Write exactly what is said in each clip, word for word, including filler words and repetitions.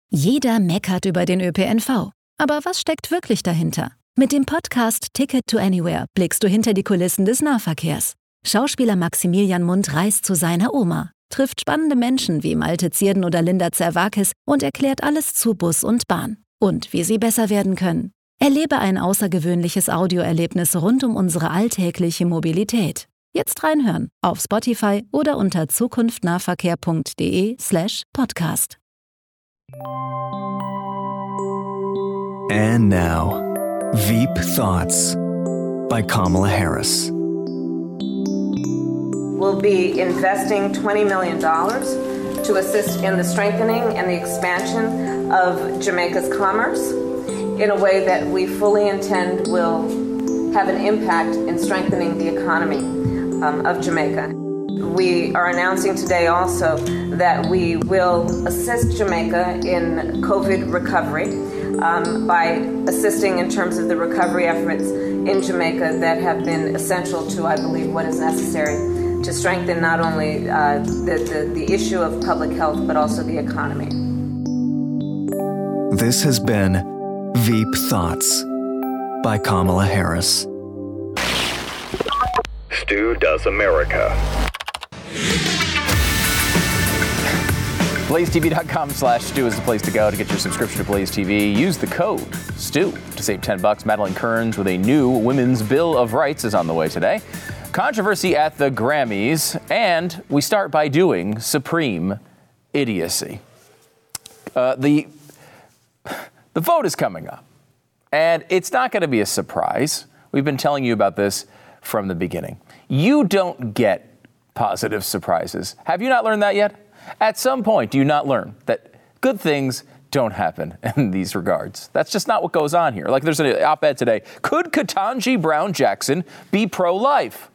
Jeder meckert über den Ö P N V. Aber was steckt wirklich dahinter? Mit dem Podcast Ticket to Anywhere blickst du hinter die Kulissen des Nahverkehrs. Schauspieler Maximilian Mundt reist zu seiner Oma, trifft spannende Menschen wie Malte Zierden oder Linda Zerwakis und erklärt alles zu Bus und Bahn. Und wie sie besser werden können. Erlebe ein außergewöhnliches Audioerlebnis rund um unsere alltägliche Mobilität. Jetzt reinhören auf Spotify oder unter zukunftnahverkehr.de slash podcast. And now, Veep Thoughts by Kamala Harris. We'll be investing twenty million dollars to assist in the strengthening and the expansion of Jamaica's commerce in a way that we fully intend will have an impact in strengthening the economy um, of Jamaica. We are announcing today also that we will assist Jamaica in COVID recovery um, by assisting in terms of the recovery efforts in Jamaica that have been essential to, I believe, what is necessary to strengthen not only uh, the, the, the issue of public health, but also the economy. This has been Veep Thoughts by Kamala Harris. Stu Does America. Blaze T V dot com slash Stu is the place to go to get your subscription to Blaze T V. Use the code Stu to save ten bucks. Madeline Kearns with a new Women's Bill of Rights is on the way today. Controversy at the Grammys, and we start by doing supreme idiocy. Uh, the, the vote is coming up, and it's not going to be a surprise. We've been telling you about this from the beginning. You don't get positive surprises. Have you not learned that yet? At some point, do you not learn that good things don't happen in these regards? That's just not what goes on here. Like there's an op-ed today. Could Ketanji Brown Jackson be pro-life?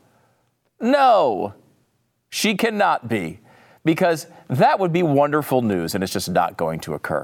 No, she cannot be, because that would be wonderful news, and it's just not going to occur.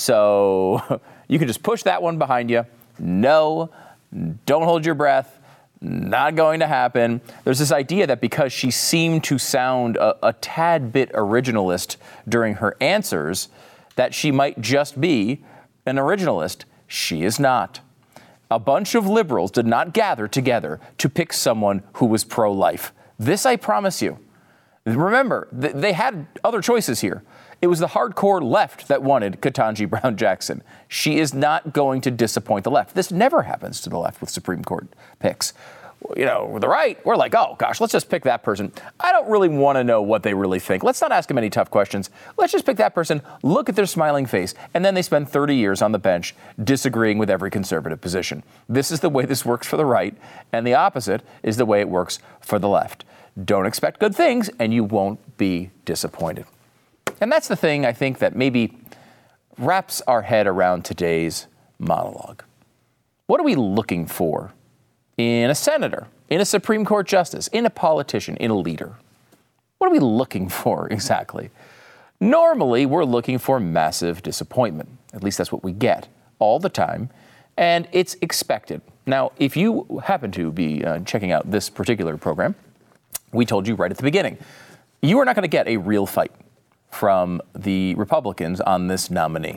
So you can just push that one behind you. No, don't hold your breath. Not going to happen. There's this idea that because she seemed to sound a, a tad bit originalist during her answers, that she might just be an originalist. She is not. A bunch of liberals did not gather together to pick someone who was pro-life. This I promise you. Remember, th- they had other choices here. It was the hardcore left that wanted Ketanji Brown Jackson. She is not going to disappoint the left. This never happens to the left with Supreme Court picks. You know, with the right, we're like, oh, gosh, let's just pick that person. I don't really want to know what they really think. Let's not ask them any tough questions. Let's just pick that person, look at their smiling face, and then they spend thirty years on the bench disagreeing with every conservative position. This is the way this works for the right, and the opposite is the way it works for the left. Don't expect good things, and you won't be disappointed. And that's the thing, I think, that maybe wraps our head around today's monologue. What are we looking for in a senator, in a Supreme Court justice, in a politician, in a leader? What are we looking for exactly? Normally, we're looking for massive disappointment. At least that's what we get all the time, and it's expected. Now, if you happen to be uh, checking out this particular program, we told you right at the beginning, you are not going to get a real fight from the Republicans on this nominee.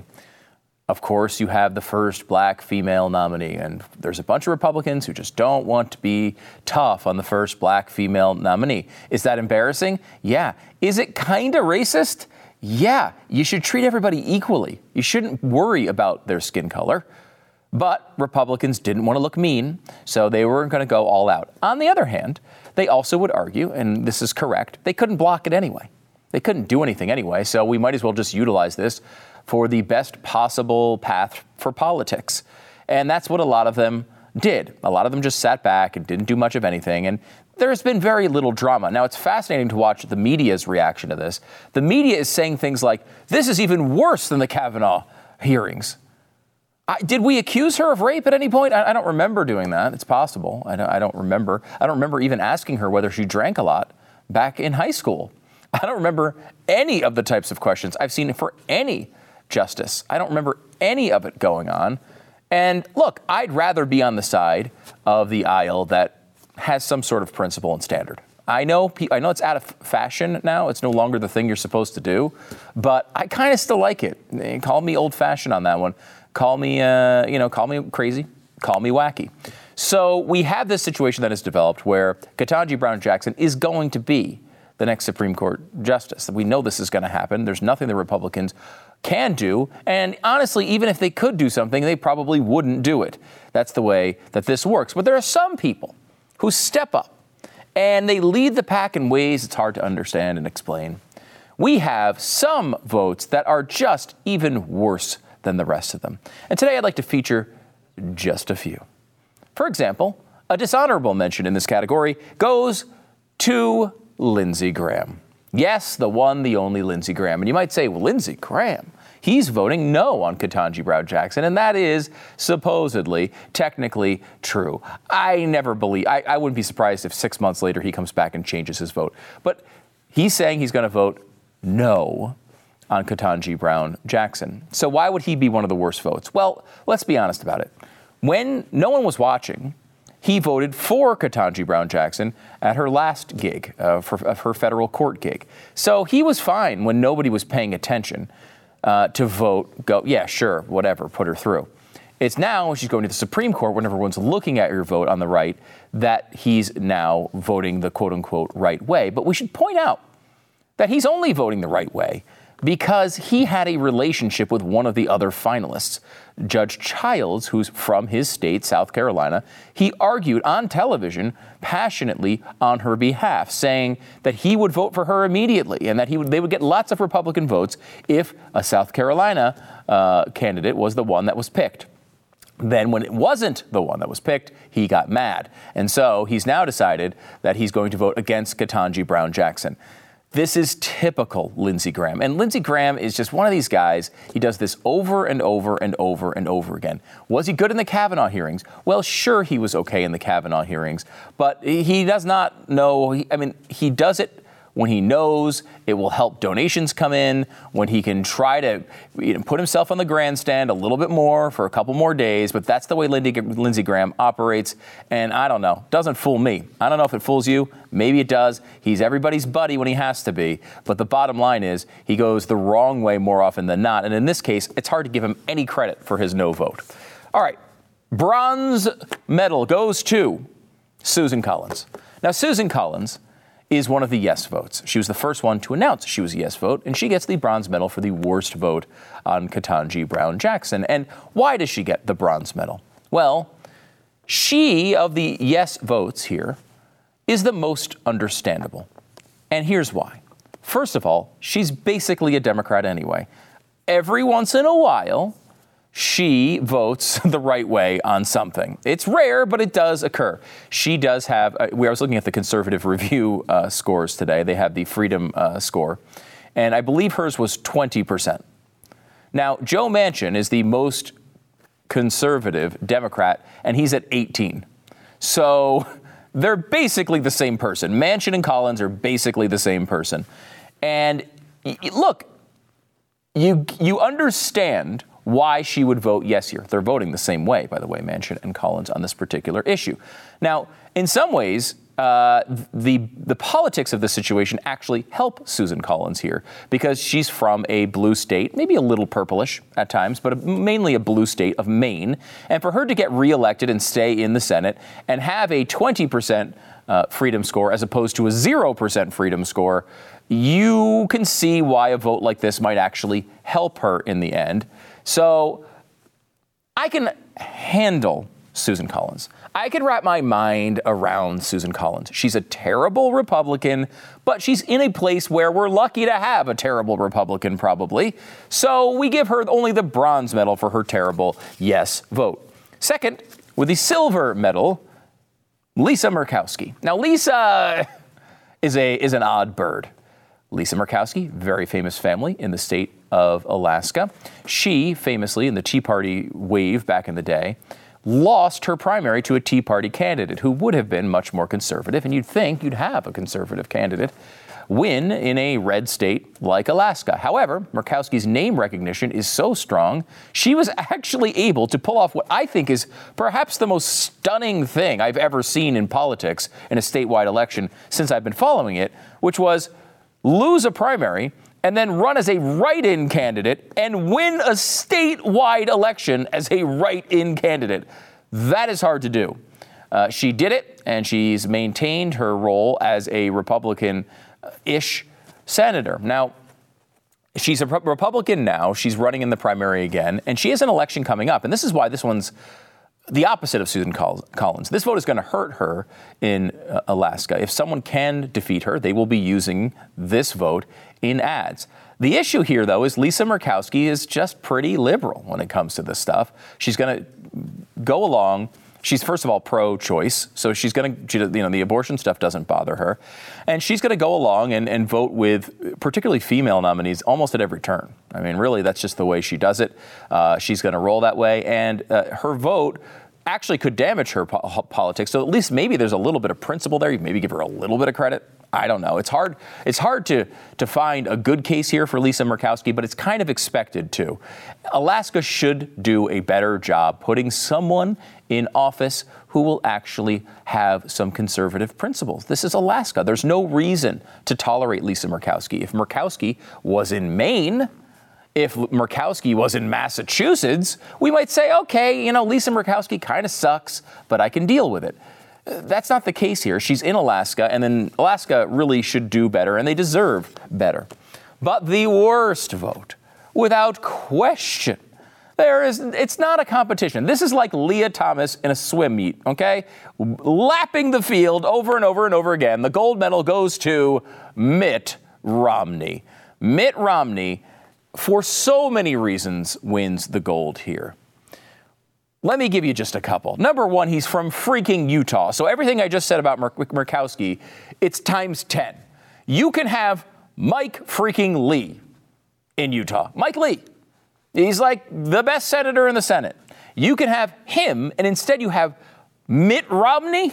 Of course, you have the first black female nominee, and there's a bunch of Republicans who just don't want to be tough on the first black female nominee. Is that embarrassing? Yeah. Is it kind of racist? Yeah. You should treat everybody equally. You shouldn't worry about their skin color. But Republicans didn't want to look mean, so they were going to go all out. On the other hand, they also would argue, and this is correct, they couldn't block it anyway. They couldn't do anything anyway, so we might as well just utilize this for the best possible path for politics. And that's what a lot of them did. A lot of them just sat back and didn't do much of anything, and there's been very little drama. Now, it's fascinating to watch the media's reaction to this. The media is saying things like, this is even worse than the Kavanaugh hearings. I, did we accuse her of rape at any point? I, I don't remember doing that. It's possible. I don't, I don't remember. I don't remember even asking her whether she drank a lot back in high school. I don't remember any of the types of questions I've seen for any justice. I don't remember any of it going on. And look, I'd rather be on the side of the aisle that has some sort of principle and standard. I know I know it's out of fashion now. It's no longer the thing you're supposed to do, but I kind of still like it. Call me old-fashioned on that one. Call me, uh, you know, call me crazy. Call me wacky. So we have this situation that has developed where Ketanji Brown Jackson is going to be the next Supreme Court justice. We know this is going to happen. There's nothing the Republicans can do. And honestly, even if they could do something, they probably wouldn't do it. That's the way that this works. But there are some people who step up and they lead the pack in ways it's hard to understand and explain. We have some votes that are just even worse than the rest of them. And today I'd like to feature just a few. For example, a dishonorable mention in this category goes to Lindsey Graham. Yes, the one, the only Lindsey Graham. And you might say, well, Lindsey Graham, he's voting no on Ketanji Brown Jackson. And that is supposedly, technically true. I never believe, I, I wouldn't be surprised if six months later he comes back and changes his vote. But he's saying he's going to vote no on Ketanji Brown Jackson. So why would he be one of the worst votes? Well, let's be honest about it. When no one was watching, he voted for Ketanji Brown Jackson at her last gig, uh, for, of her federal court gig. So he was fine when nobody was paying attention uh, to vote, go, yeah, sure, whatever, put her through. It's now she's going to the Supreme Court when everyone's looking at your vote on the right that he's now voting the quote-unquote right way. But we should point out that he's only voting the right way because he had a relationship with one of the other finalists, Judge Childs, who's from his state, South Carolina. He argued on television passionately on her behalf, saying that he would vote for her immediately and that he would, they would get lots of Republican votes if a South Carolina uh, candidate was the one that was picked. Then when it wasn't the one that was picked, he got mad. And so he's now decided that he's going to vote against Ketanji Brown Jackson. This is typical Lindsey Graham. And Lindsey Graham is just one of these guys. He does this over and over and over and over again. Was he good in the Kavanaugh hearings? Well, sure, he was okay in the Kavanaugh hearings, but he does not know. He, I mean, he does it when he knows it will help donations come in, when he can try to you know, put himself on the grandstand a little bit more for a couple more days. But that's the way Lindsey, Lindsey Graham operates. And I don't know, doesn't fool me. I don't know if it fools you. Maybe it does. He's everybody's buddy when he has to be. But the bottom line is he goes the wrong way more often than not. And in this case, it's hard to give him any credit for his no vote. All right. Bronze medal goes to Susan Collins. Now, Susan Collins is one of the yes votes. She was the first one to announce she was a yes vote, and she gets the bronze medal for the worst vote on Ketanji Brown Jackson. And why does she get the bronze medal? Well, she, of the yes votes here, is the most understandable. And here's why. First of all, she's basically a Democrat anyway. Every once in a while, she votes the right way on something. It's rare, but it does occur. She does have, uh, we I was looking at the Conservative Review uh, scores today. They have the Freedom uh, score, and I believe hers was twenty percent. Now, Joe Manchin is the most conservative Democrat, and he's at eighteen. So they're basically the same person. Manchin and Collins are basically the same person. And y- look, you you understand why she would vote yes here. They're voting the same way, by the way, Manchin and Collins, on this particular issue. Now, in some ways, uh, the the politics of this situation actually help Susan Collins here because she's from a blue state, maybe a little purplish at times, but a, mainly a blue state of Maine. And for her to get reelected and stay in the Senate and have a twenty percent uh, freedom score as opposed to a zero percent freedom score, you can see why a vote like this might actually help her in the end. So I can handle Susan Collins. I can wrap my mind around Susan Collins. She's a terrible Republican, but she's in a place where we're lucky to have a terrible Republican, probably. So we give her only the bronze medal for her terrible yes vote. Second, with the silver medal, Lisa Murkowski. Now, Lisa is a is an odd bird. Lisa Murkowski, very famous family in the state of Alaska. She, famously, in the Tea Party wave back in the day, lost her primary to a Tea Party candidate who would have been much more conservative, and you'd think you'd have a conservative candidate. win in a red state like Alaska. However, Murkowski's name recognition is so strong, she was actually able to pull off what I think is perhaps the most stunning thing I've ever seen in politics in a statewide election since I've been following it, which was lose a primary and then run as a write-in candidate and win a statewide election as a write-in candidate. That is hard to do. Uh, she did it, and she's maintained her role as a Republican-ish senator. Now, she's a Republican now. She's running in the primary again, and she has an election coming up. And this is why this one's the opposite of Susan Collins. This vote is going to hurt her in uh, Alaska. If someone can defeat her, they will be using this vote in ads. The issue here, though, is Lisa Murkowski is just pretty liberal when it comes to this stuff. She's going to go along. She's, first of all, pro-choice, so she's going to, you know, the abortion stuff doesn't bother her. And she's going to go along and, and vote with particularly female nominees almost at every turn. I mean, really, that's just the way she does it. Uh, she's going to roll that way. And uh, her vote actually could damage her po- politics. So at least maybe there's a little bit of principle there. You maybe give her a little bit of credit. I don't know. It's hard. It's hard to to find a good case here for Lisa Murkowski, but it's kind of expected to. Alaska should do a better job putting someone in office who will actually have some conservative principles. This is Alaska. There's no reason to tolerate Lisa Murkowski. If Murkowski was in Maine, if Murkowski was in Massachusetts, we might say, okay, you know, Lisa Murkowski kind of sucks, but I can deal with it. That's not the case here. She's in Alaska, and then Alaska really should do better, and they deserve better. But the worst vote, without question, there is, it's not a competition. This is like Leah Thomas in a swim meet, okay? Lapping the field over and over and over again. The gold medal goes to Mitt Romney. Mitt Romney, for so many reasons, wins the gold here. Let me give you just a couple. Number one, he's from freaking Utah. So everything I just said about Mur- Murkowski, it's times ten. You can have Mike freaking Lee in Utah. Mike Lee. He's like the best senator in the Senate. You can have him, and instead you have Mitt Romney.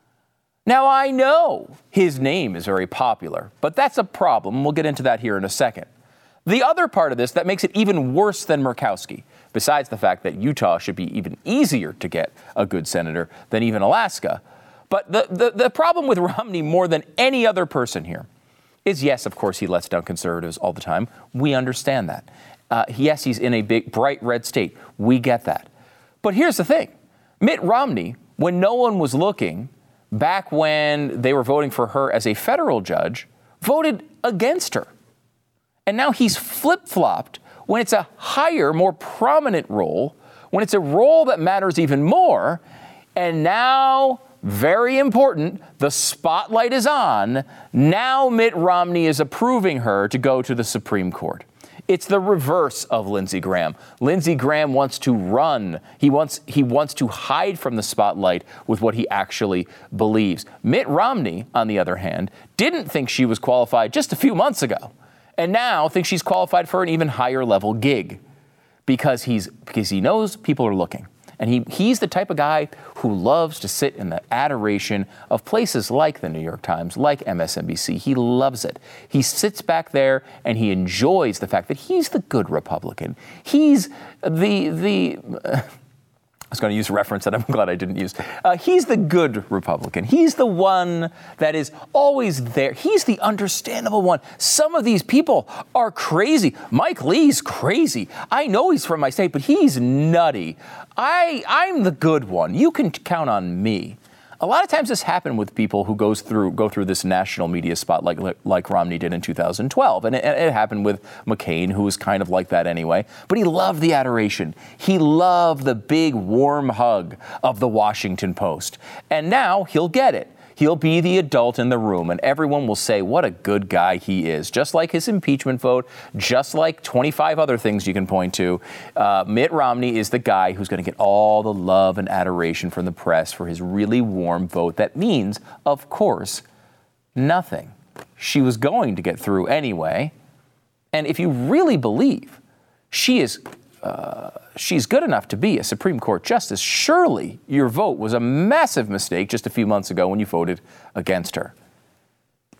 Now, I know his name is very popular, but that's a problem. We'll get into that here in a second. The other part of this that makes it even worse than Murkowski, besides the fact that Utah should be even easier to get a good senator than even Alaska. But the, the, the problem with Romney more than any other person here is, yes, of course, he lets down conservatives all the time. We understand that. Uh, yes, he's in a big, bright red state. We get that. But here's the thing. Mitt Romney, when no one was looking, back when they were voting for her as a federal judge, voted against her. And now he's flip-flopped when it's a higher, more prominent role, when it's a role that matters even more. And now, very important, the spotlight is on. Now Mitt Romney is approving her to go to the Supreme Court. It's the reverse of Lindsey Graham. Lindsey Graham wants to run. He wants he wants to hide from the spotlight with what he actually believes. Mitt Romney, on the other hand, didn't think she was qualified just a few months ago, and now thinks she's qualified for an even higher level gig because he's because he knows people are looking. And he he's the type of guy who loves to sit in the adoration of places like the New York Times, like M S N B C. He loves it. He sits back there and he enjoys the fact that he's the good Republican. He's the the. Uh, I was going to use a reference that I'm glad I didn't use. Uh, he's the good Republican. He's the one that is always there. He's the understandable one. Some of these people are crazy. Mike Lee's crazy. I know he's from my state, but he's nutty. I, I'm the good one. You can count on me. A lot of times this happens with people who goes through go through this national media spotlight like, like Romney did in two thousand twelve. And it, it happened with McCain, who was kind of like that anyway. But he loved the adoration. He loved the big warm hug of the Washington Post. And now he'll get it. He'll be the adult in the room, and everyone will say what a good guy he is. Just like his impeachment vote, just like twenty-five other things you can point to, uh, Mitt Romney is the guy who's going to get all the love and adoration from the press for his really warm vote. That means, of course, nothing. She was going to get through anyway. And if you really believe she is Uh, she's good enough to be a Supreme Court justice, surely your vote was a massive mistake just a few months ago when you voted against her.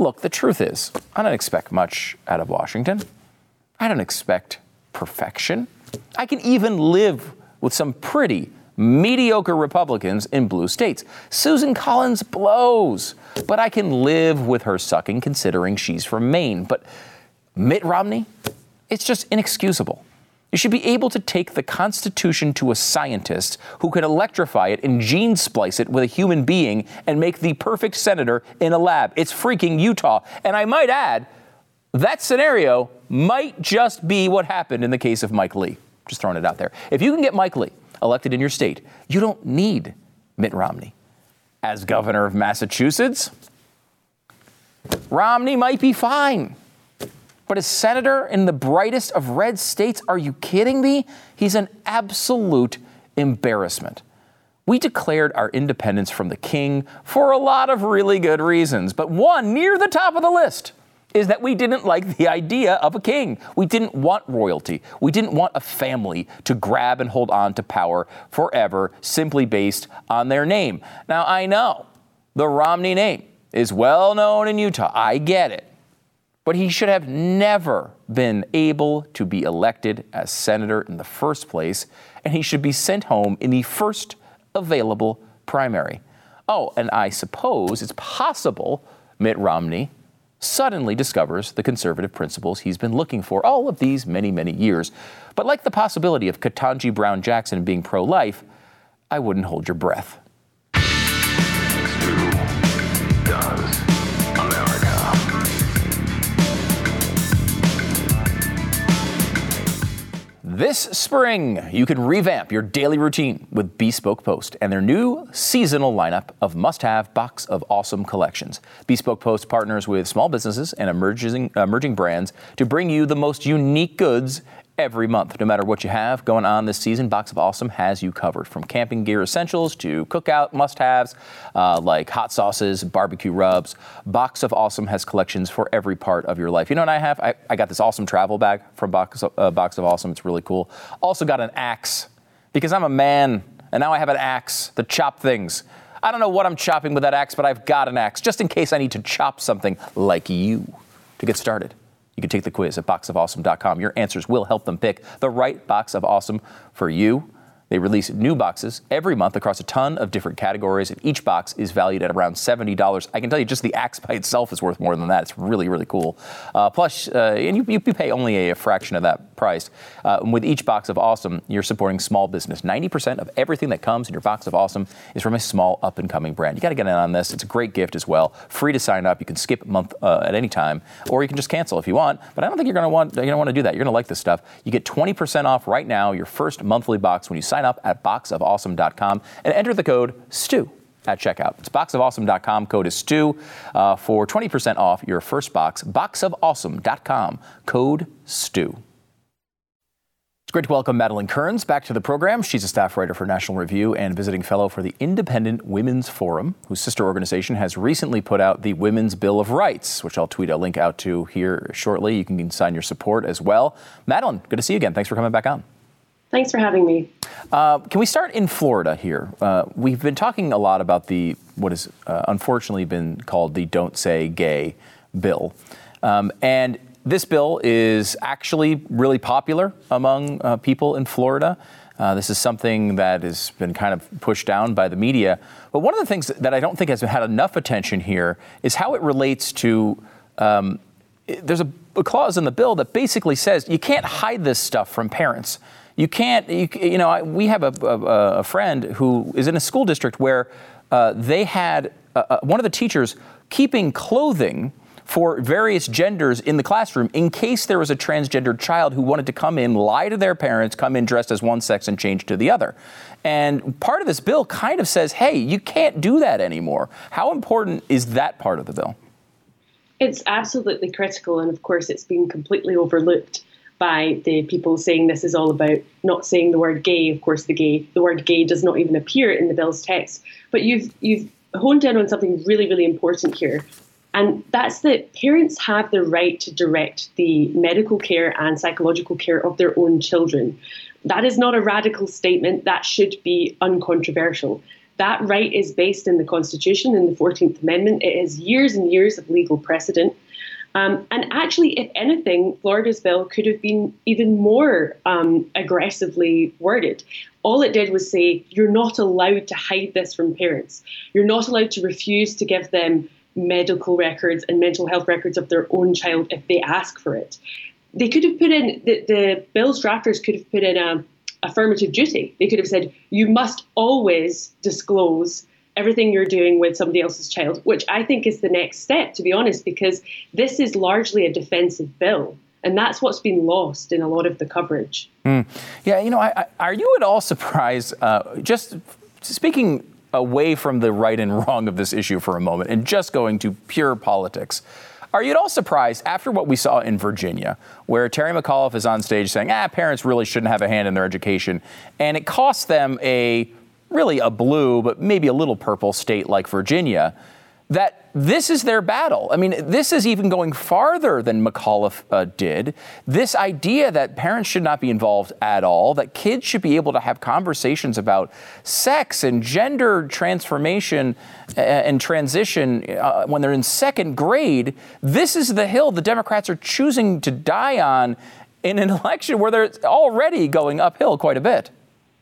Look, the truth is, I don't expect much out of Washington. I don't expect perfection. I can even live with some pretty mediocre Republicans in blue states. Susan Collins blows, but I can live with her sucking considering she's from Maine. But Mitt Romney, it's just inexcusable. You should be able to take the Constitution to a scientist who can electrify it and gene splice it with a human being and make the perfect senator in a lab. It's freaking Utah. And I might add, that scenario might just be what happened in the case of Mike Lee. Just throwing it out there. If you can get Mike Lee elected in your state, you don't need Mitt Romney. As governor of Massachusetts, Romney might be fine. But as senator in the brightest of red states, are you kidding me? He's an absolute embarrassment. We declared our independence from the king for a lot of really good reasons. But one near the top of the list is that we didn't like the idea of a king. We didn't want royalty. We didn't want a family to grab and hold on to power forever simply based on their name. Now, I know the Romney name is well known in Utah. I get it. But he should have never been able to be elected as senator in the first place, and he should be sent home in the first available primary. Oh, and I suppose it's possible Mitt Romney suddenly discovers the conservative principles he's been looking for all of these many, many years. But like the possibility of Ketanji Brown Jackson being pro-life, I wouldn't hold your breath. This spring, you can revamp your daily routine with Bespoke Post and their new seasonal lineup of must-have Box of Awesome collections. Bespoke Post partners with small businesses and emerging, emerging brands to bring you the most unique goods every month. No matter what you have going on this season, Box of Awesome has you covered. From camping gear essentials to cookout must-haves uh, like hot sauces, barbecue rubs, Box of Awesome has collections for every part of your life. You know what I have? I, I got this awesome travel bag from Box of, uh, Box of Awesome. It's really cool. Also got an axe because I'm a man and now I have an axe to chop things. I don't know what I'm chopping with that axe, but I've got an axe just in case I need to chop something like you. To get started, you can take the quiz at box of awesome dot com. Your answers will help them pick the right Box of Awesome for you. They release new boxes every month across a ton of different categories, and each box is valued at around seventy dollars. I can tell you just the axe by itself is worth more than that. It's really, really cool. Uh, plus, uh, and you, you pay only a fraction of that price. Uh, with each Box of Awesome, you're supporting small business. ninety percent of everything that comes in your Box of Awesome is from a small up-and-coming brand. You got to get in on this. It's a great gift as well. Free to sign up. You can skip a month uh, at any time, or you can just cancel if you want. But I don't think you're going to want you're going to want to do that. You're going to like this stuff. You get twenty percent off right now your first monthly box when you sign up at box of awesome dot com and enter the code STU at checkout. It's box of awesome dot com. Code is STU uh, for twenty percent off your first box. box of awesome dot com. Code STU. It's great to welcome Madeleine Kearns back to the program. She's a staff writer for National Review and visiting fellow for the Independent Women's Forum, whose sister organization has recently put out the Women's Bill of Rights, which I'll tweet a link out to here shortly. You can sign your support as well. Madeleine, good to see you again. Thanks for coming back on. Thanks for having me. Uh, can we start in Florida here? Uh, we've been talking a lot about the what has uh, unfortunately been called the Don't Say Gay bill. Um, and this bill is actually really popular among uh, people in Florida. Uh, this is something that has been kind of pushed down by the media. But one of the things that I don't think has had enough attention here is how it relates to um, there's a, a clause in the bill that basically says you can't hide this stuff from parents. You can't, you, you know, we have a, a, a friend who is in a school district where uh, they had uh, one of the teachers keeping clothing for various genders in the classroom in case there was a transgendered child who wanted to come in, lie to their parents, come in dressed as one sex and change to the other. And part of this bill kind of says, hey, you can't do that anymore. How important is that part of the bill? It's absolutely critical. And of course, it's been completely overlooked by the people saying this is all about not saying the word gay. Of course, the gay, the word gay does not even appear in the bill's text. But you've you've honed in on something really, really important here. And that's that parents have the right to direct the medical care and psychological care of their own children. That is not a radical statement. That should be uncontroversial. That right is based in the Constitution, in the fourteenth Amendment. It has years and years of legal precedent. Um, and actually, if anything, Florida's bill could have been even more um, aggressively worded. All it did was say, you're not allowed to hide this from parents. You're not allowed to refuse to give them medical records and mental health records of their own child if they ask for it. They could have put in, the, the bill's drafters could have put in a affirmative duty. They could have said, you must always disclose everything you're doing with somebody else's child, which I think is the next step, to be honest, because this is largely a defensive bill. And that's what's been lost in a lot of the coverage. Mm. Yeah, you know, I, I, are you at all surprised, uh, just speaking away from the right and wrong of this issue for a moment and just going to pure politics, are you at all surprised after what we saw in Virginia, where Terry McAuliffe is on stage saying, ah, parents really shouldn't have a hand in their education, and it costs them a really a blue, but maybe a little purple state like Virginia, that this is their battle. I mean, this is even going farther than McAuliffe uh, did. This idea that parents should not be involved at all, that kids should be able to have conversations about sex and gender transformation and transition uh, when they're in second grade. This is the hill the Democrats are choosing to die on in an election where they're already going uphill quite a bit.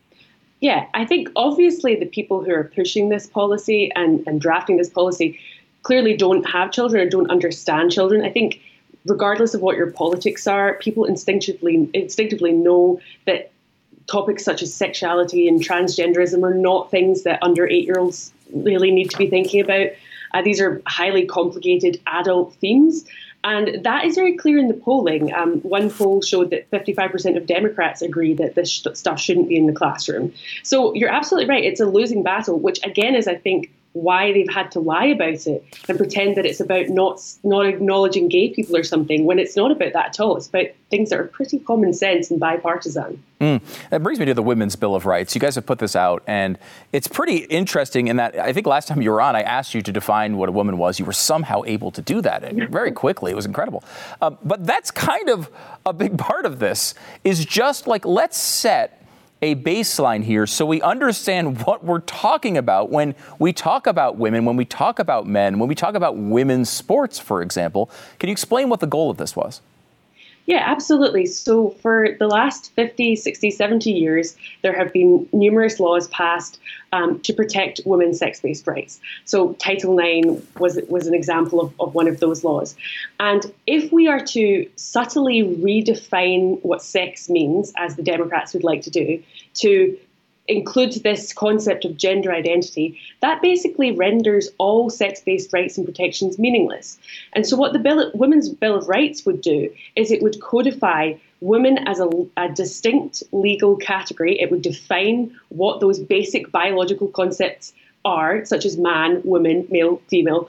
Yeah, I think obviously the people who are pushing this policy and, and drafting this policy clearly don't have children or don't understand children. I think regardless of what your politics are, people instinctively instinctively know that topics such as sexuality and transgenderism are not things that under eight-year-olds really need to be thinking about. Uh, these are highly complicated adult themes. And that is very clear in the polling. Um, one poll showed that fifty-five percent of Democrats agree that this sh- stuff shouldn't be in the classroom. So you're absolutely right. It's a losing battle, which again is, I think, why they've had to lie about it and pretend that it's about not not acknowledging gay people or something, when it's not about that at all. It's about things that are pretty common sense and bipartisan. Mm. That brings me to the Women's Bill of Rights. You guys have put this out, and it's pretty interesting in that I think last time you were on, I asked you to define what a woman was. You were somehow able to do that and very quickly. It was incredible. Uh, but that's kind of a big part of this, is just like, let's set a baseline here so we understand what we're talking about when we talk about women, when we talk about men, when we talk about women's sports, for example. Can you explain what the goal of this was? Yeah, absolutely. So for the last fifty, sixty, seventy years, there have been numerous laws passed um, to protect women's sex-based rights. So Title nine was, was an example of, of one of those laws. And if we are to subtly redefine what sex means, as the Democrats would like to do, to include this concept of gender identity, that basically renders all sex-based rights and protections meaningless. And so what the Bill, Women's Bill of Rights would do is it would codify women as a, a distinct legal category. It would define what those basic biological concepts are, such as man, woman, male, female.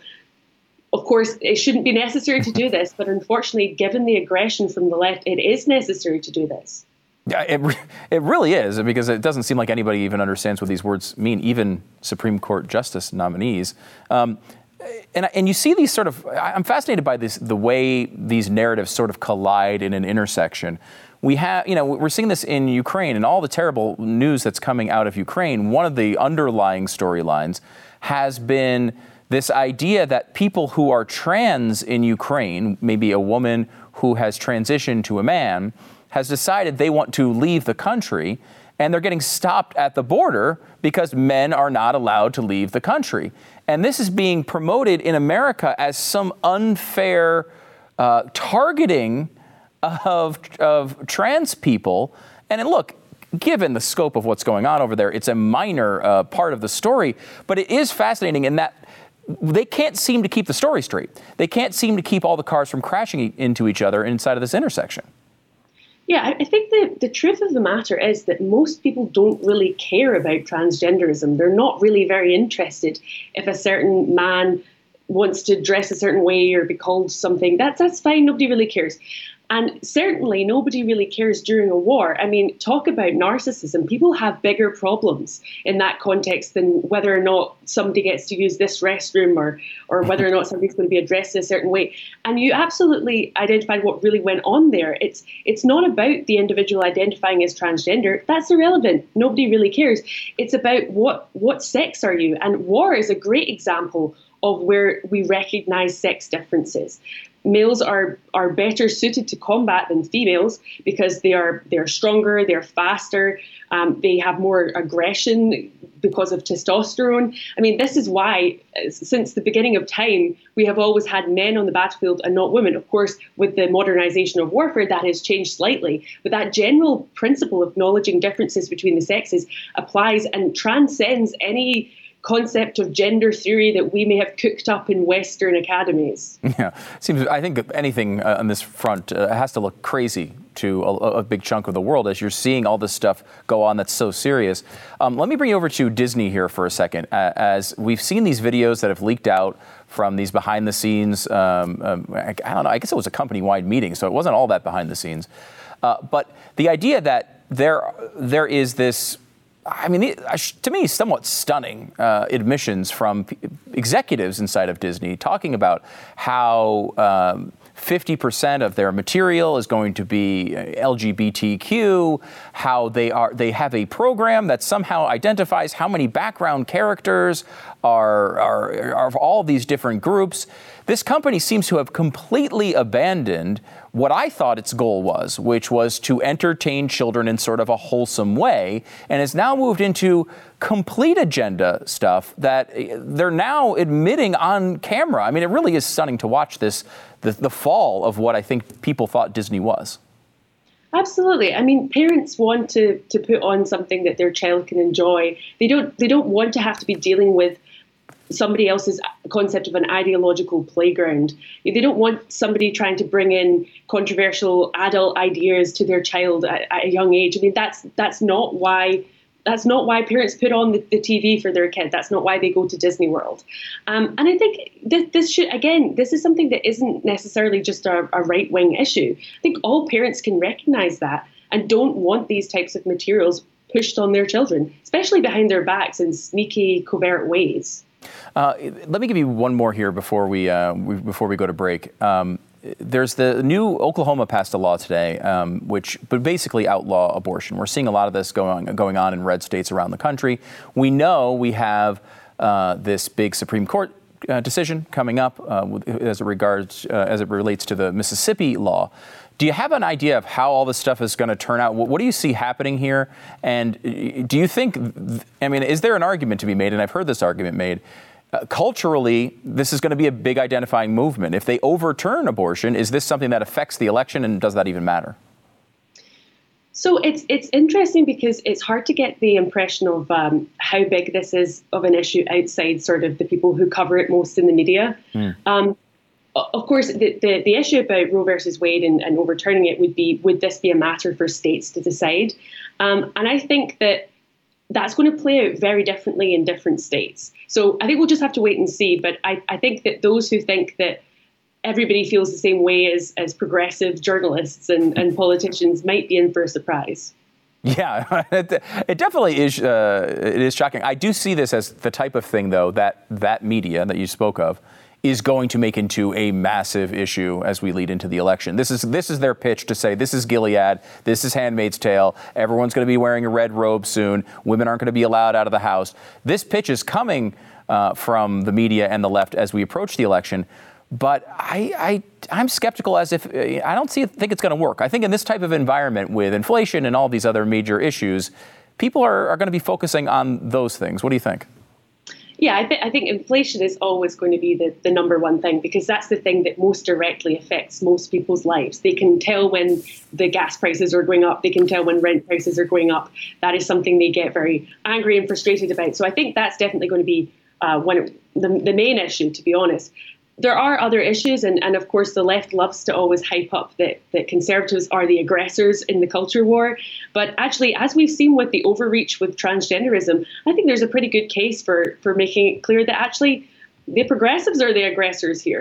Of course, it shouldn't be necessary to do this, but unfortunately, given the aggression from the left, it is necessary to do this. Yeah, it re- it really is, because it doesn't seem like anybody even understands what these words mean, even Supreme Court justice nominees. Um, and and you see these sort of, I'm fascinated by this, the way these narratives sort of collide in an intersection. We have, you know, we're seeing this in Ukraine and all the terrible news that's coming out of Ukraine. One of the underlying storylines has been this idea that people who are trans in Ukraine, maybe a woman who has transitioned to a man, has decided they want to leave the country, and they're getting stopped at the border because men are not allowed to leave the country. And this is being promoted in America as some unfair uh, targeting of, of trans people. And look, given the scope of what's going on over there, it's a minor uh, part of the story, but it is fascinating in that they can't seem to keep the story straight. They can't seem to keep all the cars from crashing into each other inside of this intersection. Yeah, I think the, the truth of the matter is that most people don't really care about transgenderism. They're not really very interested if a certain man wants to dress a certain way or be called something. That's, that's fine. Nobody really cares. And certainly nobody really cares during a war. I mean, talk about narcissism. People have bigger problems in that context than whether or not somebody gets to use this restroom or, or whether or not somebody's going to be addressed in a certain way. And you absolutely identified what really went on there. It's it's not about the individual identifying as transgender. That's irrelevant. Nobody really cares. It's about what, what sex are you? And war is a great example of where we recognize sex differences. Males are are better suited to combat than females because they are they're stronger, they're faster, um, they have more aggression because of testosterone. I mean, this is why, since the beginning of time, we have always had men on the battlefield and not women. Of course, with the modernization of warfare, that has changed slightly. But that general principle of acknowledging differences between the sexes applies and transcends any concept of gender theory that we may have cooked up in Western academies. Yeah, seems. I think anything uh, on this front uh, has to look crazy to a, a big chunk of the world as you're seeing all this stuff go on that's so serious. Um, let me bring you over to Disney here for a second, uh, as we've seen these videos that have leaked out from these behind the scenes. Um, um, I, I don't know. I guess it was a company-wide meeting, so it wasn't all that behind the scenes. Uh, but the idea that there there is this. I mean, to me, somewhat stunning uh, admissions from p- executives inside of Disney talking about how um, fifty percent of their material is going to be L G B T Q, how they are they have a program that somehow identifies how many background characters are are, are of all these different groups. This company seems to have completely abandoned what I thought its goal was, which was to entertain children in sort of a wholesome way, and has now moved into complete agenda stuff that they're now admitting on camera. I mean, it really is stunning to watch this, the, the fall of what I think people thought Disney was. Absolutely. I mean, parents want to to put on something that their child can enjoy. They don't they don't want to have to be dealing with somebody else's concept of an ideological playground. They don't want somebody trying to bring in controversial adult ideas to their child at, at a young age. I mean, that's that's not why that's not why parents put on the, the T V for their kid. That's not why they go to Disney World. Um, and I think this, this should, again, this is something that isn't necessarily just a, a right-wing issue. I think all parents can recognize that and don't want these types of materials pushed on their children, especially behind their backs in sneaky, covert ways. Uh, let me give you one more here before we, uh, we before we go to break. Um, there's the new Oklahoma passed a law today, um, which but basically outlaw abortion. We're seeing a lot of this going going on in red states around the country. We know we have uh, this big Supreme Court uh, decision coming up uh, with, as it regards uh, as it relates to the Mississippi law. Do you have an idea of how all this stuff is going to turn out? What do you see happening here? And do you think, I mean, is there an argument to be made, and I've heard this argument made, uh, culturally, this is going to be a big identifying movement. If they overturn abortion, is this something that affects the election, and does that even matter? So it's it's interesting because it's hard to get the impression of um, how big this is of an issue outside sort of the people who cover it most in the media. Mm. Um, Of course, the, the, the issue about Roe versus Wade and, and overturning it would be, would this be a matter for states to decide? Um, and I think that that's going to play out very differently in different states. So I think we'll just have to wait and see. But I, I think that those who think that everybody feels the same way as, as progressive journalists and, and politicians might be in for a surprise. Yeah, it definitely is. Uh, it is shocking. I do see this as the type of thing, though, that that media that you spoke of is going to make into a massive issue as we lead into the election. This is this is their pitch to say, this is Gilead, this is Handmaid's Tale, everyone's going to be wearing a red robe soon, women aren't going to be allowed out of the house. This pitch is coming uh, from the media and the left as we approach the election, but I, I, I'm skeptical as if, I don't see, think it's going to work. I think in this type of environment with inflation and all these other major issues, people are, are going to be focusing on those things. What do you think? Yeah, I, th- I think inflation is always going to be the, the number one thing, because that's the thing that most directly affects most people's lives. They can tell when the gas prices are going up. They can tell when rent prices are going up. That is something they get very angry and frustrated about. So I think that's definitely going to be uh, one of the, the main issue, to be honest. There are other issues, and, and of course the left loves to always hype up that, that conservatives are the aggressors in the culture war. But actually, as we've seen with the overreach with transgenderism, I think there's a pretty good case for, for making it clear that actually the progressives are the aggressors here.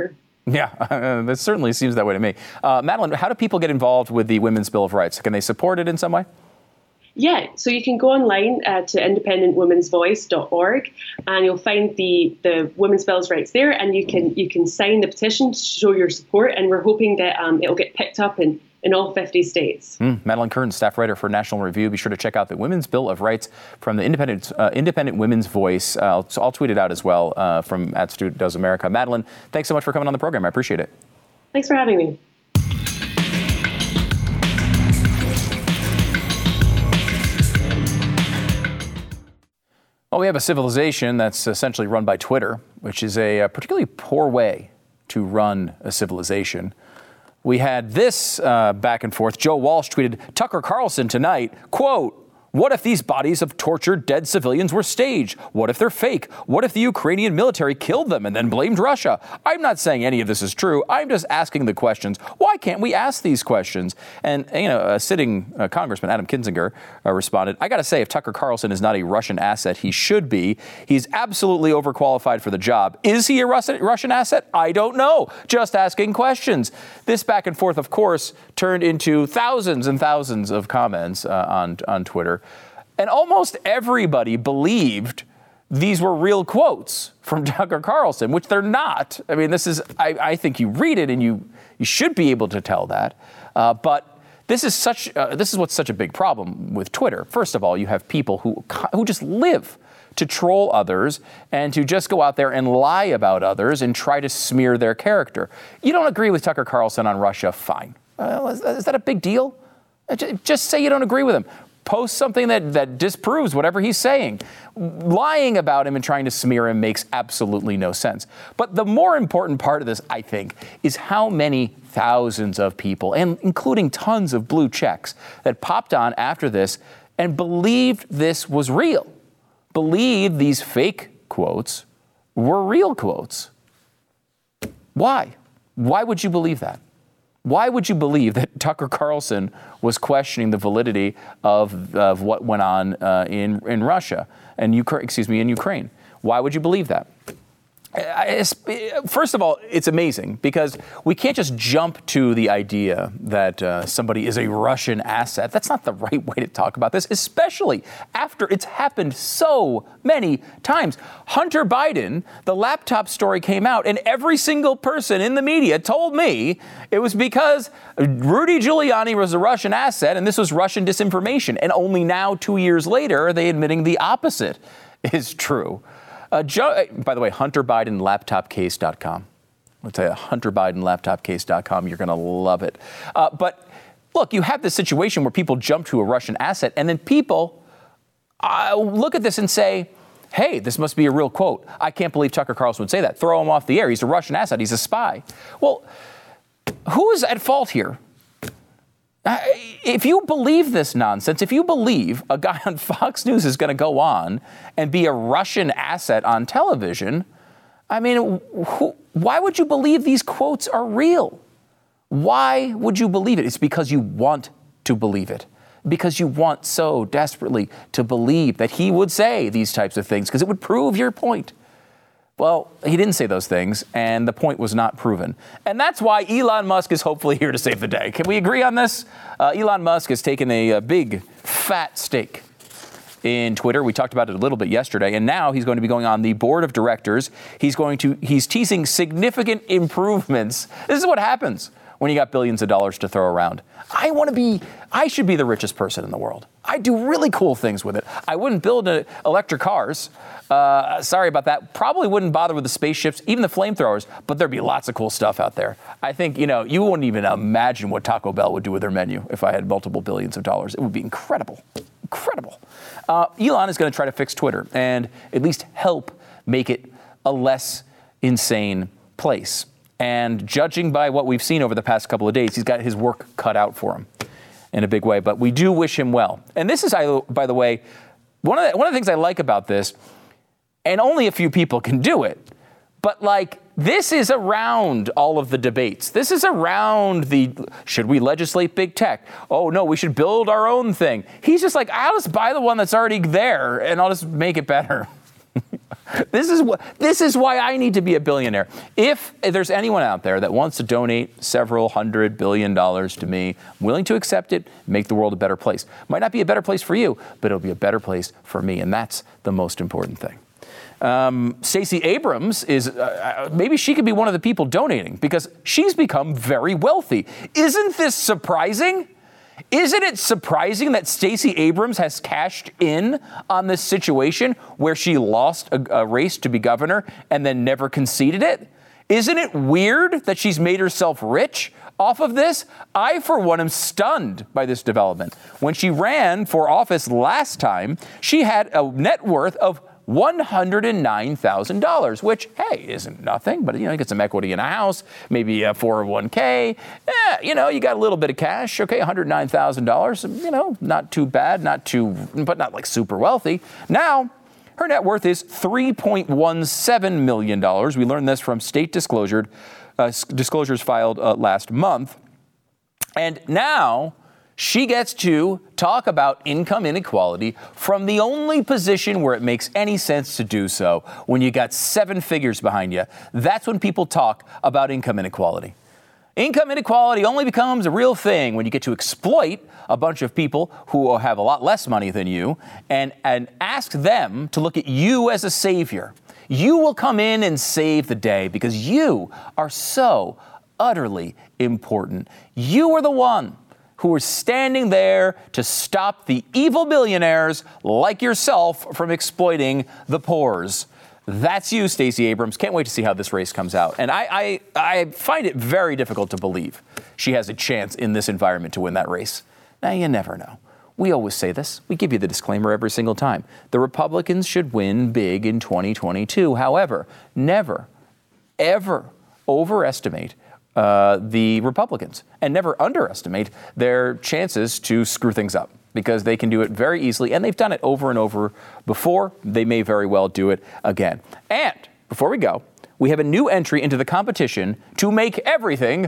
Yeah, uh, that certainly seems that way to me. Uh, Madeline, how do people get involved with the Women's Bill of Rights? Can they support it in some way? Yeah, so you can go online uh, to independent women's voice dot org and you'll find the, the Women's Bill of Rights there, and you can you can sign the petition to show your support, and we're hoping that um, it'll get picked up in, in all fifty states. Mm, Madeline Kearns, staff writer for National Review. Be sure to check out the Women's Bill of Rights from the Independent uh, Independent Women's Voice. Uh, I'll, I'll tweet it out as well uh, from at Stu Does America. Madeline, thanks so much for coming on the program. I appreciate it. Thanks for having me. Well, we have a civilization that's essentially run by Twitter, which is a, a particularly poor way to run a civilization. We had this uh, back and forth. Joe Walsh tweeted, Tucker Carlson tonight, quote, what if these bodies of tortured dead civilians were staged? What if they're fake? What if the Ukrainian military killed them and then blamed Russia? I'm not saying any of this is true. I'm just asking the questions. Why can't we ask these questions? And, you know, a sitting uh, Congressman, Adam Kinzinger, uh, responded, I got to say, if Tucker Carlson is not a Russian asset, he should be. He's absolutely overqualified for the job. Is he a Russian, Russian asset? I don't know. Just asking questions. This back and forth, of course, turned into thousands and thousands of comments uh, on, on Twitter. And almost everybody believed these were real quotes from Tucker Carlson, which they're not. I mean, this is, I, I think you read it and you, you should be able to tell that. Uh, but this is such, uh, this is what's such a big problem with Twitter. First of all, you have people who, who just live to troll others and to just go out there and lie about others and try to smear their character. You don't agree with Tucker Carlson on Russia? Fine. Uh, is, is that a big deal? Just say you don't agree with him. Post something that, that disproves whatever he's saying. Lying about him and trying to smear him makes absolutely no sense. But the more important part of this, I think, is how many thousands of people, and including tons of blue checks, that popped on after this and believed this was real. Believed these fake quotes were real quotes. Why? Why would you believe that? Why would you believe that Tucker Carlson was questioning the validity of, of what went on uh, in in Russia and Ukraine? Excuse me, in Ukraine. Why would you believe that? First of all, it's amazing because we can't just jump to the idea that uh, somebody is a Russian asset. That's not the right way to talk about this, especially after it's happened so many times. Hunter Biden, the laptop story came out, and every single person in the media told me it was because Rudy Giuliani was a Russian asset and this was Russian disinformation. And only now, two years later, are they admitting the opposite is true. Uh, Joe, by the way, Hunter Biden Laptop Case dot com. I'll tell you, Hunter Biden Laptop Case dot com. You're going to love it. Uh, but look, you have this situation where people jump to a Russian asset, and then people uh, look at this and say, hey, this must be a real quote. I can't believe Tucker Carlson would say that. Throw him off the air. He's a Russian asset. He's a spy. Well, who is at fault here? Uh, if you believe this nonsense, if you believe a guy on Fox News is going to go on and be a Russian asset on television, I mean, who, why would you believe these quotes are real? Why would you believe it? It's because you want to believe it. Because you want so desperately to believe that he would say these types of things because it would prove your point. Well, he didn't say those things, and the point was not proven. And that's why Elon Musk is hopefully here to save the day. Can we agree on this? Uh, Elon Musk has taken a, a big, fat stake in Twitter. We talked about it a little bit yesterday, and now he's going to be going on the board of directors. He's going to, he's teasing significant improvements. This is what happens when you got billions of dollars to throw around. I want to be, I should be the richest person in the world. I do really cool things with it. I wouldn't build a, electric cars. Uh, sorry about that. Probably wouldn't bother with the spaceships, even the flamethrowers, but there'd be lots of cool stuff out there. I think, you know, you wouldn't even imagine what Taco Bell would do with their menu if I had multiple billions of dollars. It would be incredible. Incredible. Uh, Elon is going to try to fix Twitter and at least help make it a less insane place. And judging by what we've seen over the past couple of days, he's got his work cut out for him in a big way. But we do wish him well. And this is, by the way, one of the, one of the things I like about this, and only a few people can do it, but like this is around all of the debates. This is around the, should we legislate big tech? Oh, no, we should build our own thing. He's just like, I'll just buy the one that's already there and I'll just make it better. This is what. This is why I need to be a billionaire. If there's anyone out there that wants to donate several hundred billion dollars to me, I'm willing to accept it, make the world a better place. Might not be a better place for you, but it'll be a better place for me, and that's the most important thing. Um, Stacey Abrams is, uh, maybe she could be one of the people donating because she's become very wealthy. Isn't this surprising? Isn't it surprising that Stacey Abrams has cashed in on this situation where she lost a, a race to be governor and then never conceded it? Isn't it weird that she's made herself rich off of this? I, for one, am stunned by this development. When she ran for office last time, she had a net worth of one hundred nine thousand dollars, which, hey, isn't nothing, but, you know, you get some equity in a house, maybe a four oh one k, eh, you know, you got a little bit of cash, okay, one hundred nine thousand dollars, you know, not too bad, not too, but not like super wealthy. Now, her net worth is three point one seven million dollars. We learned this from state disclosure, uh, disclosures filed uh, last month. And now she gets to talk about income inequality from the only position where it makes any sense to do so, when you got seven figures behind you. That's when people talk about income inequality. Income inequality only becomes a real thing when you get to exploit a bunch of people who have a lot less money than you and, and ask them to look at you as a savior. You will come in and save the day because you are so utterly important. You are the one who are standing there to stop the evil billionaires like yourself from exploiting the poors. That's you, Stacey Abrams. Can't wait to see how this race comes out. And I, I, I find it very difficult to believe she has a chance in this environment to win that race. Now, you never know. We always say this. We give you the disclaimer every single time. The Republicans should win big in twenty twenty-two. However, never, ever overestimate Uh, the Republicans, and never underestimate their chances to screw things up, because they can do it very easily, and they've done it over and over before. They may very well do it again. And before we go, we have a new entry into the competition to make everything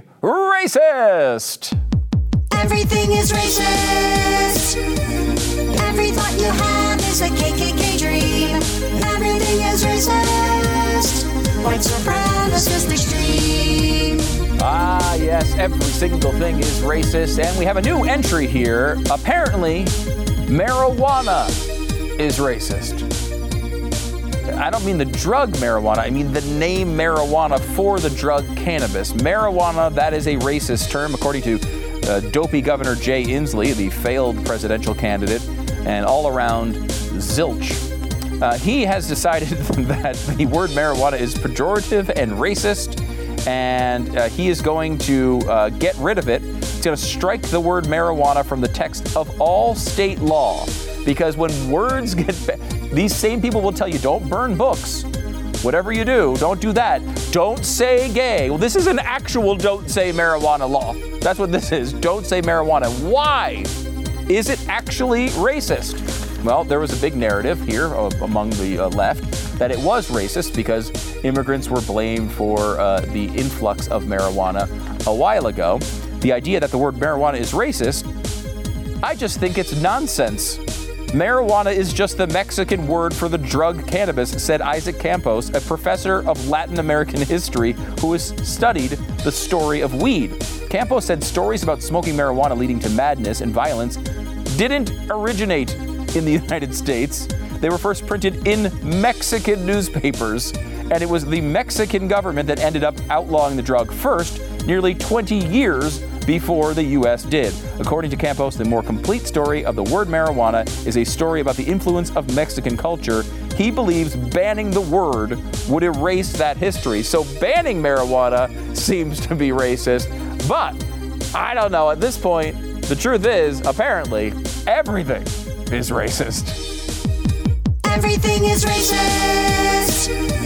racist. Everything is racist. Every thought you have is a K K K dream. Everything is racist. White supremacist extreme. Ah, yes, every single thing is racist. And we have a new entry here. Apparently, marijuana is racist. I don't mean the drug marijuana. I mean the name marijuana for the drug cannabis. Marijuana, that is a racist term, according to uh, dopey Governor Jay Inslee, the failed presidential candidate, and all-around zilch. Uh, he has decided that the word marijuana is pejorative and racist, and uh, he is going to uh, get rid of it. He's going to strike the word marijuana from the text of all state law, because when words get, ba- these same people will tell you, don't burn books. Whatever you do, don't do that. Don't say gay. Well, this is an actual don't say marijuana law. That's what this is. Don't say marijuana. Why is it actually racist? Well, there was a big narrative here uh, among the uh, left that it was racist because immigrants were blamed for uh, the influx of marijuana a while ago. The idea that the word marijuana is racist, I just think it's nonsense. Marijuana is just the Mexican word for the drug cannabis, said Isaac Campos, a professor of Latin American history who has studied the story of weed. Campos said stories about smoking marijuana leading to madness and violence didn't originate in the United States. They were first printed in Mexican newspapers, and it was the Mexican government that ended up outlawing the drug first, nearly twenty years before the U S did. According to Campos, the more complete story of the word marijuana is a story about the influence of Mexican culture. He believes banning the word would erase that history. So banning marijuana seems to be racist, but I don't know. At this point, the truth is, apparently, everything is racist. Everything is racist.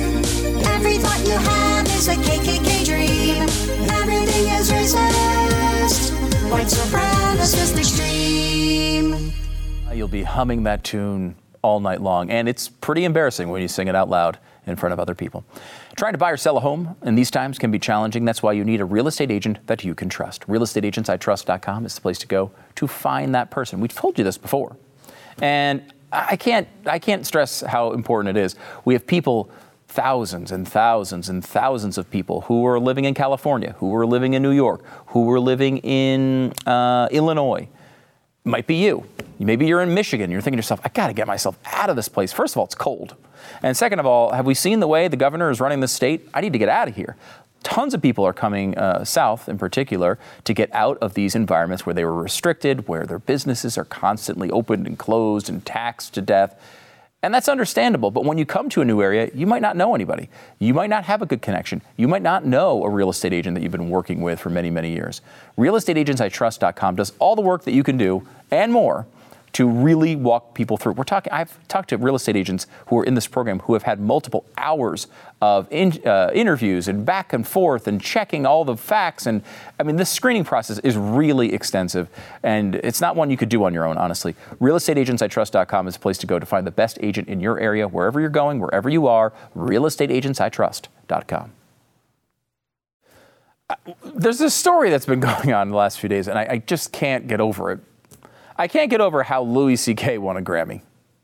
Every thought you have is a K K K dream. Everything is racist. White supremacist extreme. You'll be humming that tune all night long, and it's pretty embarrassing when you sing it out loud in front of other people. Trying to buy or sell a home in these times can be challenging. That's why you need a real estate agent that you can trust. real estate agents I trust dot com is the place to go to find that person. We've told you this before. And I can't, I can't stress how important it is. We have people, thousands and thousands and thousands of people who are living in California, who are living in New York, who are living in uh, Illinois. Might be you. Maybe you're in Michigan. You're thinking to yourself, I got to get myself out of this place. First of all, it's cold. And second of all, have we seen the way the governor is running the state? I need to get out of here. Tons of people are coming uh, south in particular to get out of these environments where they were restricted, where their businesses are constantly opened and closed and taxed to death. And that's understandable. But when you come to a new area, you might not know anybody. You might not have a good connection. You might not know a real estate agent that you've been working with for many, many years. real estate agents I trust dot com does all the work that you can do and more to really walk people through. We're talking, I've talked to real estate agents who are in this program who have had multiple hours of in, uh, interviews and back and forth and checking all the facts. And I mean, this screening process is really extensive, and it's not one you could do on your own, honestly. real estate agents I trust dot com is a place to go to find the best agent in your area, wherever you're going, wherever you are. real estate agents I trust dot com. There's this story that's been going on the last few days, and I, I just can't get over it. I can't get over how Louis C K won a Grammy.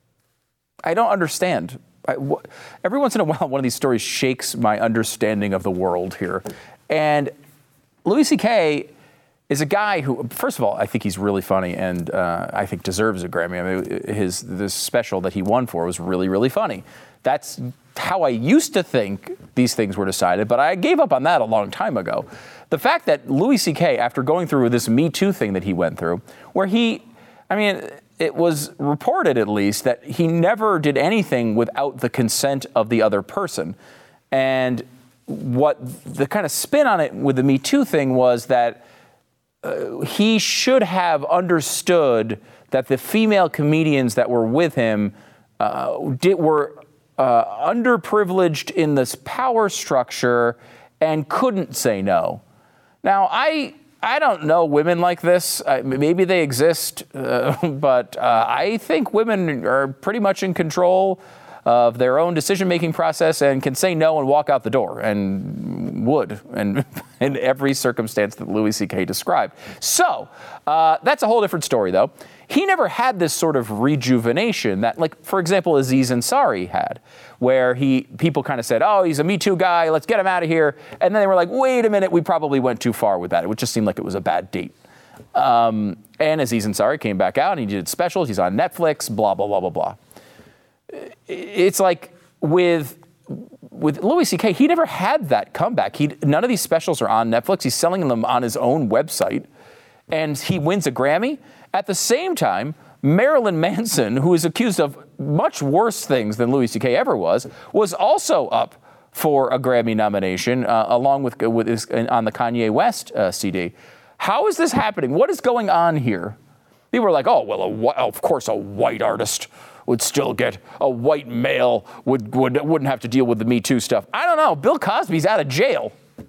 I don't understand. I, wh- every once in a while, one of these stories shakes my understanding of the world here. And Louis C K is a guy who, first of all, I think he's really funny and uh, I think deserves a Grammy. I mean, his this special that he won for was really, really funny. That's how I used to think these things were decided, but I gave up on that a long time ago. The fact that Louis C K, after going through this Me Too thing that he went through, where he, I mean, it was reported at least that he never did anything without the consent of the other person. And what the kind of spin on it with the Me Too thing was that uh, he should have understood that the female comedians that were with him uh, did, were uh, underprivileged in this power structure and couldn't say no. Now, I I don't know women like this. Uh, maybe they exist, uh, but uh, I think women are pretty much in control of their own decision-making process and can say no and walk out the door, and would, and in every circumstance that Louis C K described. So uh, that's a whole different story, though. He never had this sort of rejuvenation that, like, for example, Aziz Ansari had, where he people kind of said, oh, he's a Me Too guy, let's get him out of here. And then they were like, wait a minute, we probably went too far with that. It would just seem like it was a bad date. Um, and Aziz Ansari came back out, and he did specials, he's on Netflix, blah, blah, blah, blah, blah. It's like with with Louis C K, he never had that comeback. He none of these specials are on Netflix. He's selling them on his own website, and he wins a Grammy. At the same time, Marilyn Manson, who is accused of much worse things than Louis C K ever was, was also up for a Grammy nomination, uh, along with, with his, on the Kanye West uh, C D. How is this happening? What is going on here? People were like, oh, well, a, of course a white artist would still get, a white male would, would, wouldn't have to deal with the Me Too stuff. I don't know. Bill Cosby's out of jail.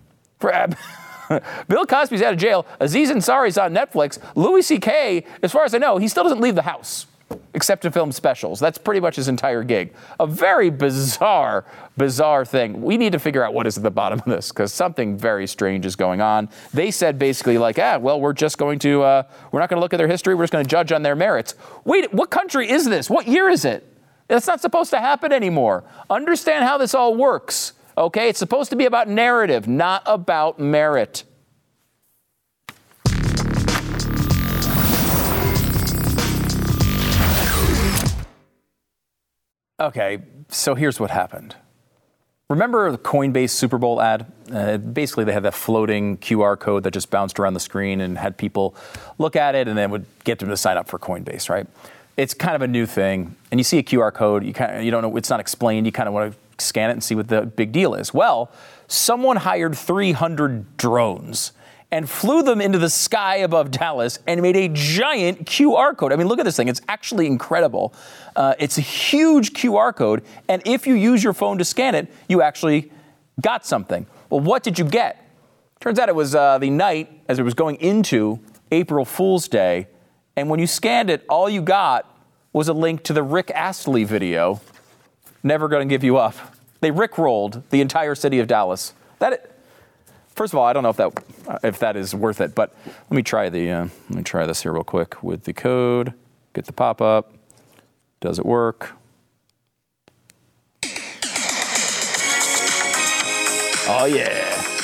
Bill Cosby's out of jail. Aziz Ansari's on Netflix. Louis C K, as far as I know, he still doesn't leave the house, except to film specials. That's pretty much his entire gig. A very bizarre, bizarre thing. We need to figure out what is at the bottom of this, because something very strange is going on. They said basically like, ah, well, we're just going to, uh, we're not going to look at their history. We're just going to judge on their merits. Wait, what country is this? What year is it? That's not supposed to happen anymore. Understand how this all works. Okay, it's supposed to be about narrative, not about merit. Okay, so here's what happened. Remember the Coinbase Super Bowl ad? Uh, basically, they had that floating Q R code that just bounced around the screen and had people look at it and then would get them to sign up for Coinbase, right? It's kind of a new thing, and you see a Q R code, you kind of, you don't know, it's not explained, you kind of want to scan it and see what the big deal is. Well, someone hired three hundred drones and flew them into the sky above Dallas and made a giant Q R code. I mean, look at this thing. It's actually incredible. Uh, it's a huge Q R code, and if you use your phone to scan it, you actually got something. Well, what did you get? Turns out it was uh, the night as it was going into April Fool's Day, and when you scanned it, all you got was a link to the Rick Astley video, Never Gonna Give You Up. They rickrolled the entire city of Dallas. That, first of all, I don't know if that if that is worth it, but let me try the uh, let me try this here real quick with the code. Get the pop-up. Does it work? Oh, yeah.